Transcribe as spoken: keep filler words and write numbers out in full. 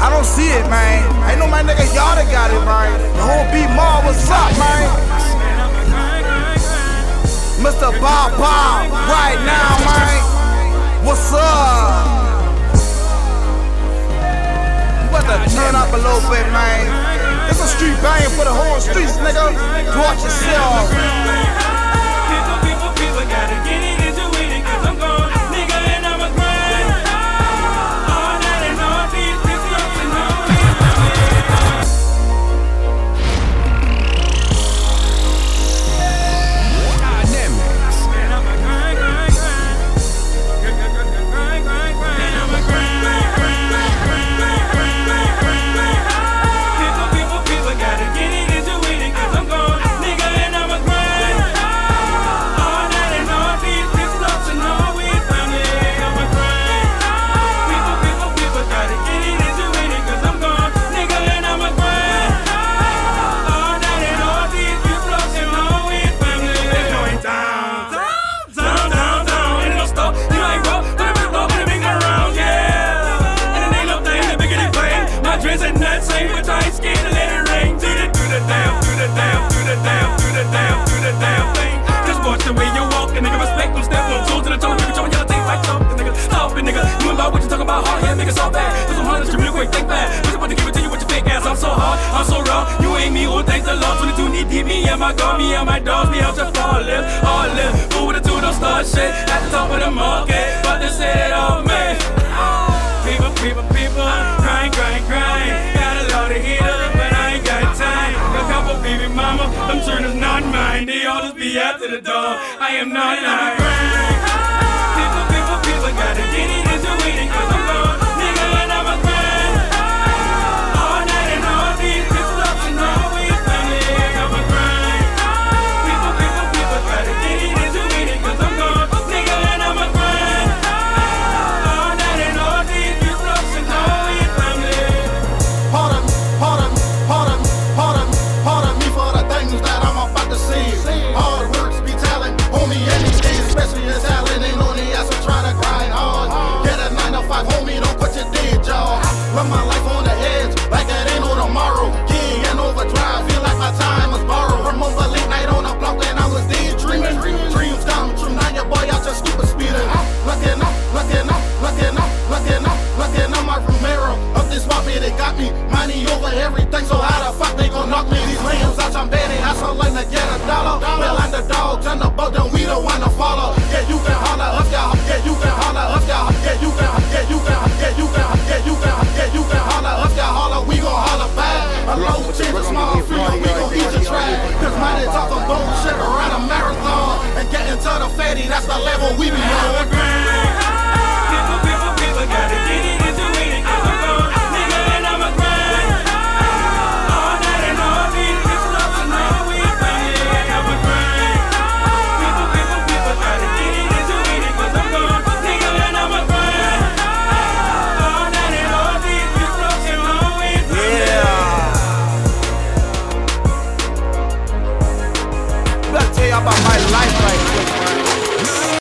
I don't see it, man. Ain't no my nigga, y'all that got it, man. The whole beat mall, what's up, man? Mister Bob Bob, right now, man. What's up? You about to turn up a little bit, man. It's a street bang for the whole streets, nigga. Watch yourself. People, people, people gotta get it into it, cause I'm gone, nigga, and I'm a grind. All night and all these bitches up and all these Dynamics. and I'm a grind, grind, grind. Grind, grind, grind. And I'm a grind, grind, grind, grind, grind, grind, grind. People, people, people gotta get it into it, cause I'm gone, nigga, and I'm a grind. All night and all these bitches up and all these family. I'm a grind. People, people, people gotta get it into it, cause I'm gone, nigga, and I'm a grind. All night and all these bitches up and all these family. It's going down, down, down, down. Ain't no stop, you know I ain't rough, but I'm just open and big around, yeah. And it ain't no thing, the bigger the pain. My dreams are not same, but I ain't scared to let it rain. Do the, do the damn, do the damn, do the damn, do the damn, do the damn thing. Just watch the way you walk, and nigga respect them, step on toes to the tongue, nigga, showing y'all things like something, nigga. Stop it, nigga. You ain't about what you talking about, hard, yeah, nigga, so bad. There's some hundreds, you real quick, think bad. Just about to give it to you with your fake ass. I'm so hard, I'm so raw. You ain't me, all thanks to law. twenty-two need deep, me and my God, me and my dogs, me out just all live, all live. Who with the two don't start shit at the top of the market, but they say it all, man. People, people, people, grind, grind, grind. Got a lot of heaters, but I ain't got time. A couple baby mama, them turners not mine. They all just be after the door. I am not lying. People, people, people gotta get it into it, cause I'm gone, nigga, and I'm a grind. All night and all these bitches up and all these family. I'm a grind. People, people, people gotta get it into it, cause I'm gone, nigga, and I'm a grind. All night and all these bitches up and all these family. Pardon, pardon, pardon, pardon, pardon me for the things that I'm about to see. Hard works be talent, homie, any day, especially in talent. Ain't no need ass, I'm trying to grind hard. Get a nine to five, homie, don't quit your day job. Run my life on the edge, like it ain't no tomorrow. King and overdrive, feel like my time was borrowed. Remember late night on the block when I was daydreaming. Dreams come true, now your boy out just stupid speeding. Looking up, looking up, looking up, looking up, looking up my Romero. Up this spot, me, they got me. Money over everything, so how the fuck they gon' knock me? These lambs out, I'm betting, I so like to get a dollar. Well, I'm the dogs and the boat, then we the one to follow. Yeah, you can holler up, y'all. Yeah, you can holler up, y'all. Yeah, you can, yeah, you can, yeah, you can, yeah, you can, yeah, you can holler up, y'all. Holler, we gon' holler back. A low change, a small freedom, we gon' eat your trash. Cause money talking bullshit around a marathon. And getting to the fatty, that's the level we be on.